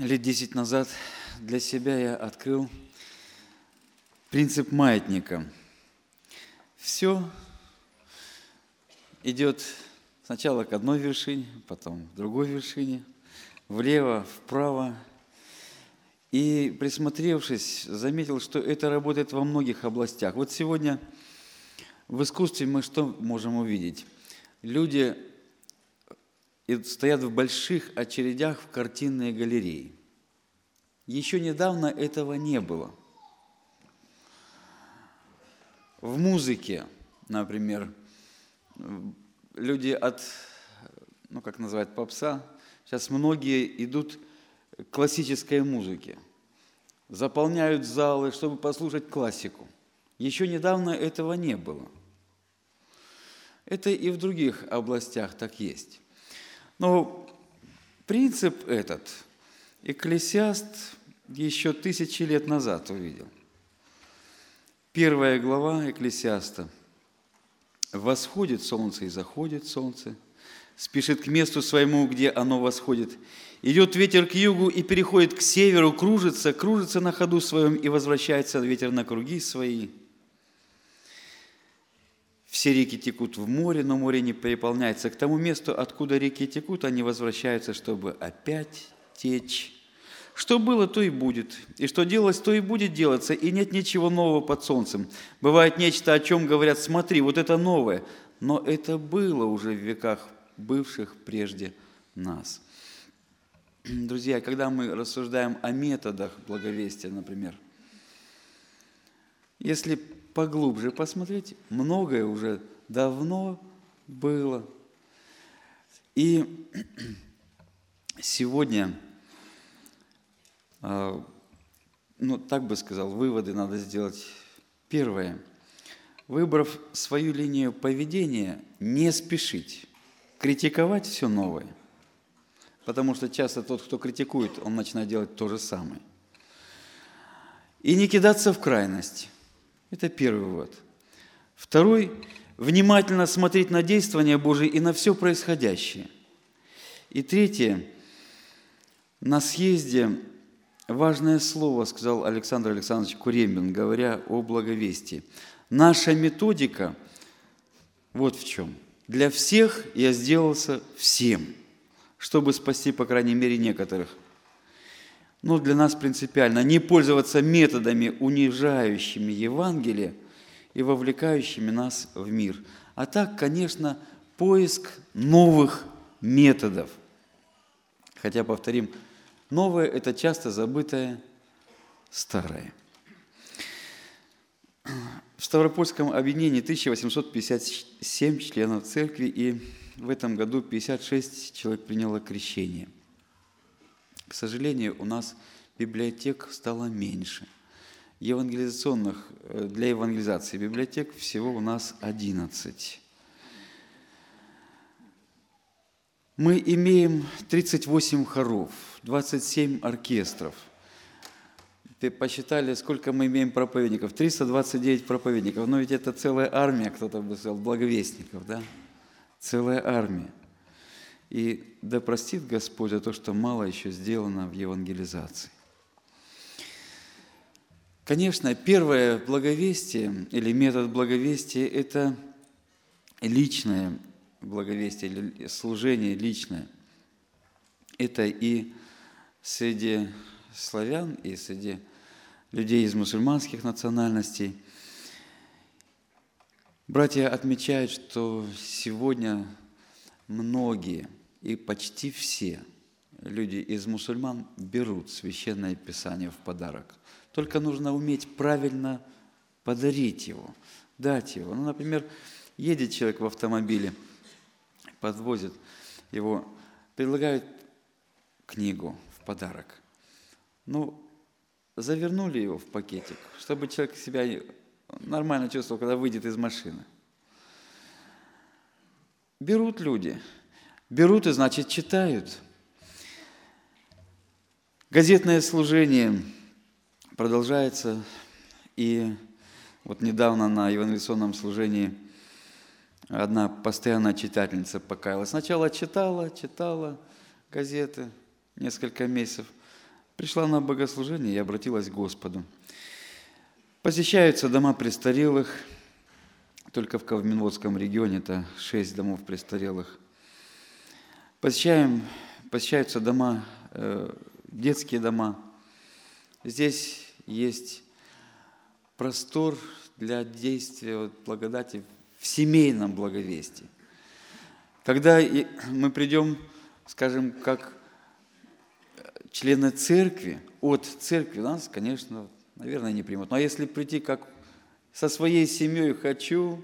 Лет 10 назад для себя я открыл принцип маятника. Все идет сначала к одной вершине, потом к другой вершине, влево, вправо. И присмотревшись, заметил, что это работает во многих областях. Вот сегодня в искусстве мы что можем увидеть? Люди стоят в больших очередях в картинные галереи. Еще недавно этого не было. В музыке, например, люди от, как называют, попса, сейчас многие идут к классической музыке, заполняют залы, чтобы послушать классику. Еще недавно этого не было. Это и в других областях так есть. Но принцип этот Экклесиаст еще 1000 лет назад увидел. 1 глава Экклесиаста. «Восходит солнце и заходит солнце, спешит к месту своему, где оно восходит. Идет ветер к югу и переходит к северу, кружится на ходу своем, и возвращается ветер на круги свои. Все реки текут в море, но море не переполняется. К тому месту, откуда реки текут, они возвращаются, чтобы опять течь. Что было, то и будет, и что делалось, то и будет делаться, и нет ничего нового под солнцем. Бывает нечто, о чем говорят: смотри, вот это новое, но это было уже в веках, бывших прежде нас». Друзья, когда мы рассуждаем о методах благовестия, например, если поглубже посмотреть, многое уже давно было. И сегодня, так бы сказал, выводы надо сделать. Первое. Выбрав свою линию поведения, не спешить критиковать все новое. Потому что часто тот, кто критикует, он начинает делать то же самое. И не кидаться в крайность. Это первый вывод. Второй – внимательно смотреть на действия Божие и на все происходящее. И третье – на съезде важное слово сказал Александр Александрович Куремин, говоря о благовестии. Наша методика вот в чем. Для всех я сделался всем, чтобы спасти, по крайней мере, некоторых. Но для нас принципиально не пользоваться методами, унижающими Евангелие и вовлекающими нас в мир. А так, конечно, поиск новых методов. Хотя, повторим, новое – это часто забытое старое. В Ставропольском объединении 1857 членов церкви, и в этом году 56 человек приняло крещение. К сожалению, у нас библиотек стало меньше. Для евангелизации библиотек всего у нас 11. Мы имеем 38 хоров, 27 оркестров. Посчитали, сколько мы имеем проповедников. 329 проповедников. Но ведь это целая армия, кто-то бы сказал, благовестников, да? Целая армия. И да простит Господь за то, что мало еще сделано в евангелизации. Конечно, первое благовестие или метод благовестия – это личное благовестие или служение личное. Это и среди славян, и среди людей из мусульманских национальностей. Братья отмечают, что сегодня многие и почти все люди из мусульман берут Священное Писание в подарок. Только нужно уметь правильно подарить его, дать его. Например, едет человек в автомобиле, подвозит его, предлагают книгу в подарок. Завернули его в пакетик, чтобы человек себя нормально чувствовал, когда выйдет из машины. Берут люди. Берут и, значит, читают. Газетное служение продолжается. И вот недавно на евангелизационном служении одна постоянная читательница покаялась. Сначала читала газеты несколько месяцев, Пришла на богослужение и обратилась к Господу. Посещаются дома престарелых, только в Кавминводском регионе это 6 домов престарелых. Посещаются дома, детские дома. Здесь есть простор для действия благодати в семейном благовестии. Когда мы придем, скажем, как члены церкви, от церкви нас, конечно, наверное, не примут. Но если прийти как со своей семьей хочу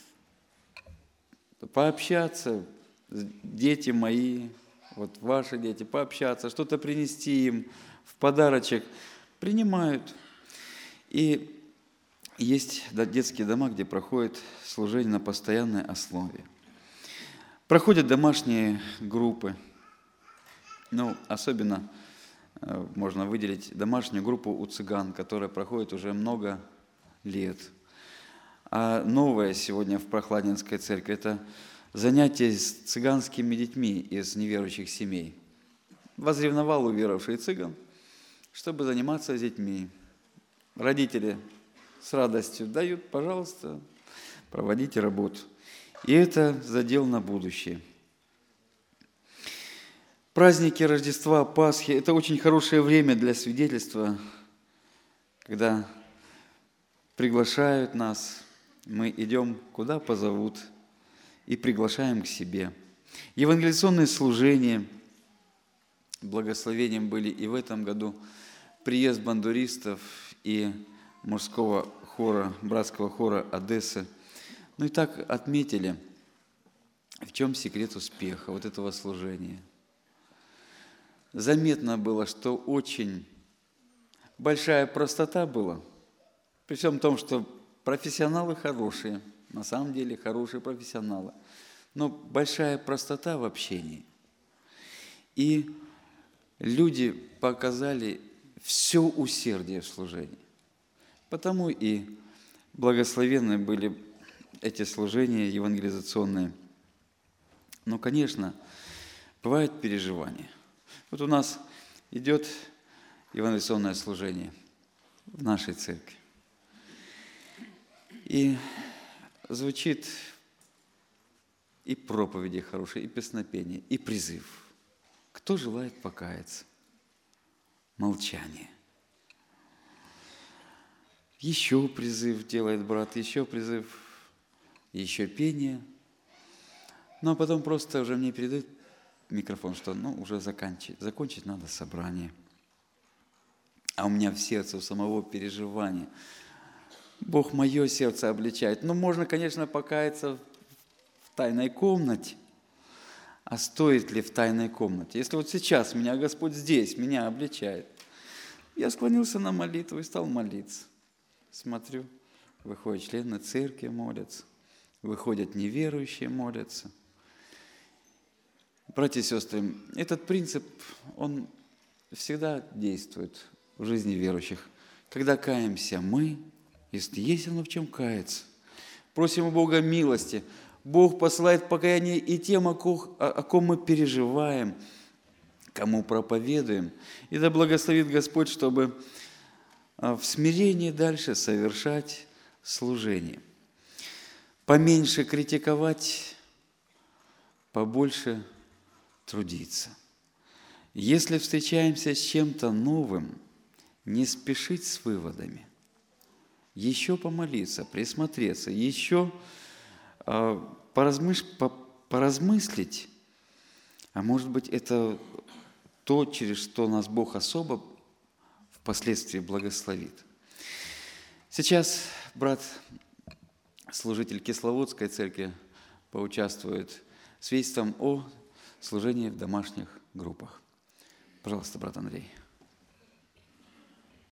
пообщаться, дети мои, вот ваши дети, пообщаться, что-то принести им в подарочек, принимают. И есть детские дома, где проходит служение на постоянной основе. Проходят домашние группы. Особенно можно выделить домашнюю группу у цыган, которая проходит уже много лет. А новое сегодня в Прохладненской церкви – это занятия с цыганскими детьми из неверующих семей. Возревновал уверовавший цыган, чтобы заниматься с детьми. Родители с радостью дают, пожалуйста, проводите работу. И это задел на будущее. Праздники Рождества, Пасхи – это очень хорошее время для свидетельства, когда приглашают нас, мы идем, куда позовут, и приглашаем к себе. Евангелизационные служения, благословением были и в этом году приезд бандуристов и мужского хора, братского хора Одессы. И так отметили, в чем секрет успеха вот этого служения. Заметно было, что очень большая простота была, при всем том, что профессионалы хорошие, на самом деле хорошие профессионалы, но большая простота в общении. И люди показали все усердие в служении. Потому и благословенны были эти служения евангелизационные. Но, конечно, бывают переживания. Вот у нас идет евангелизационное служение в нашей церкви. И звучит и проповеди хорошие, и песнопение, и призыв. Кто желает покаяться? Молчание. Еще призыв делает брат, еще призыв, еще пение. А потом просто уже мне передают микрофон, что уже закончить надо собрание. А у меня в сердце у самого переживание. Бог мое сердце обличает. Можно, конечно, покаяться в тайной комнате. А стоит ли в тайной комнате? Если вот сейчас меня Господь здесь, меня обличает. Я склонился на молитву и стал молиться. Смотрю, выходят члены церкви, молятся. Выходят неверующие, молятся. Братья и сестры, этот принцип, он всегда действует в жизни верующих. Когда каемся мы, если есть оно в чем каяться, просим у Бога милости. Бог посылает покаяние и тем, о ком мы переживаем, кому проповедуем. И да благословит Господь, чтобы в смирении дальше совершать служение. Поменьше критиковать, побольше трудиться. Если встречаемся с чем-то новым, не спешить с выводами. Еще помолиться, присмотреться, еще поразмыслить. А может быть, это то, через что нас Бог особо впоследствии благословит. Сейчас брат, служитель Кисловодской церкви, поучаствует свидетельством о служении в домашних группах. Пожалуйста, брат Андрей.